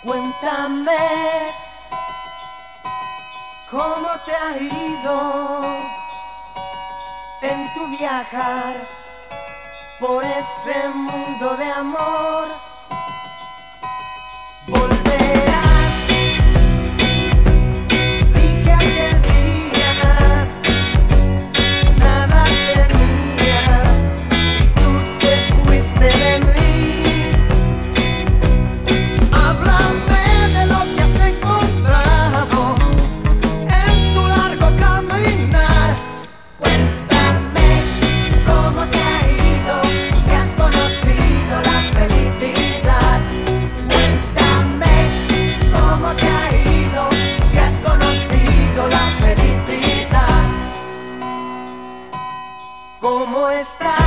Cuéntame cómo te ha ido en tu viajar por ese mundo de amor. Volverás, dije aquel día, nada tenía y tú te fuiste de mí. Háblame de lo que has encontrado en tu largo caminar. Cuéntame cómo te ha ido, si has conocido la felicidad. Cuéntame cómo te ha ido, si has conocido la felicidad. ¿Cómo estás?